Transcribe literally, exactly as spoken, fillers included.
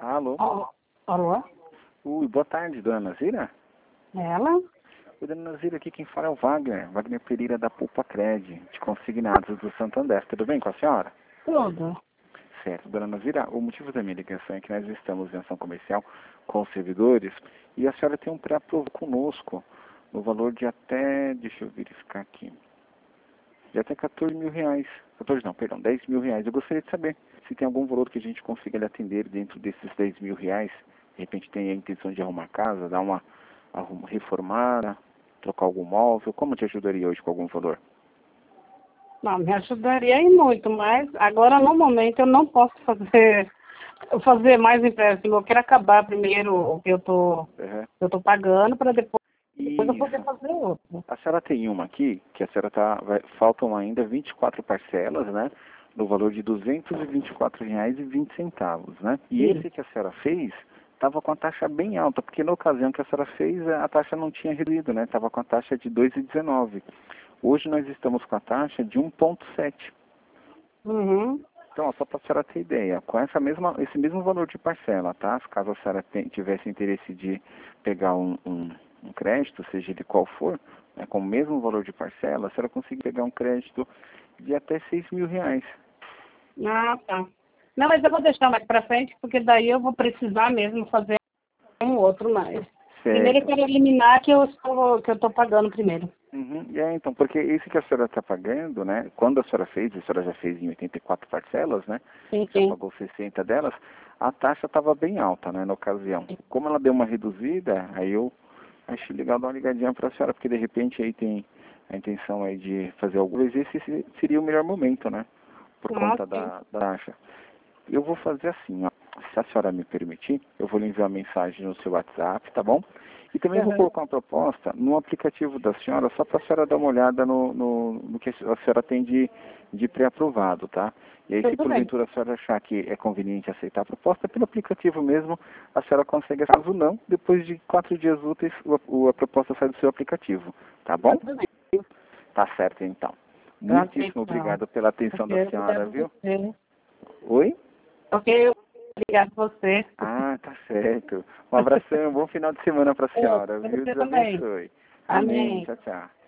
Alô? Alô? Alô? Ui, boa tarde, dona Nazira. Ela? Oi, dona Nazira, aqui quem fala é o Wagner, Wagner Pereira da Poupa Cred, de Consignados do Santander. Tudo bem com a senhora? Tudo. Certo, dona Nazira, o motivo da minha ligação é que nós estamos em ação comercial com os servidores e a senhora tem um pré-aprovo conosco no valor de até, deixa eu verificar aqui, de até quatorze mil reais. quatorze não, perdão, dez mil reais. Eu gostaria de saber se tem algum valor que a gente consiga lhe atender dentro desses dez mil reais. De repente tem a intenção de arrumar casa, dar uma arruma, reformar, trocar algum móvel. Como te ajudaria hoje com algum valor? Não, me ajudaria e muito, mas agora no momento eu não posso fazer, fazer mais empréstimo. Eu quero acabar primeiro o que eu tô, Uhum. eu tô pagando para depois, depois eu Isso. poder fazer outro. A senhora tem uma aqui, que a senhora tá, vai, faltam ainda vinte e quatro parcelas, né? No valor de duzentos e vinte e quatro reais e vinte centavos, né? E Sim. esse que a senhora fez estava com a taxa bem alta, porque na ocasião que a senhora fez, a taxa não tinha reduído, né? Estava com a taxa de dois vírgula dezenove. Hoje nós estamos com a taxa de um vírgula sete. Uhum. Então, ó, só para a senhora ter ideia, com essa mesma, esse mesmo valor de parcela, tá? Se caso a senhora tem, tivesse interesse de pegar um, um, um crédito, seja de qual for, né, com o mesmo valor de parcela, a senhora consegue pegar um crédito de até seis mil reais. Ah, tá. Não, mas eu vou deixar mais para frente, porque daí eu vou precisar mesmo fazer um outro mais. Primeiro eu Certo. quero eliminar que eu estou, que eu estou pagando primeiro. Uhum. E é, então, porque esse que a senhora está pagando, né? Quando a senhora fez, a senhora já fez em oitenta e quatro parcelas, né? Sim, Já sim. pagou sessenta delas, a taxa estava bem alta, né? Na ocasião. Como ela deu uma reduzida, aí eu achei legal dar uma ligadinha para a senhora, porque de repente aí tem a intenção aí de fazer alguma coisa, esse seria o melhor momento, né? Por Ah, conta sim. da, da taxa. Eu vou fazer assim, ó. Se a senhora me permitir, eu vou lhe enviar uma mensagem no seu WhatsApp, tá bom? E também vou Uhum. colocar uma proposta no aplicativo da senhora, só para a senhora dar uma olhada no, no, no que a senhora tem de, de pré-aprovado, tá? E aí, se Tudo bem. porventura a senhora achar que é conveniente aceitar a proposta, pelo aplicativo mesmo, a senhora consegue, caso não, depois de quatro dias úteis, o, o, a proposta sai do seu aplicativo, tá bom? Tudo bem. Tá certo, então. Ok, Muitíssimo então. obrigado pela atenção da Ok, obrigado senhora, a viu? você. Oi? Ok, obrigado a você. Ah, tá certo. Um abração, um bom final de semana para a Outro senhora, para viu? você Deus também. abençoe. Amém. Amém. Tchau, tchau.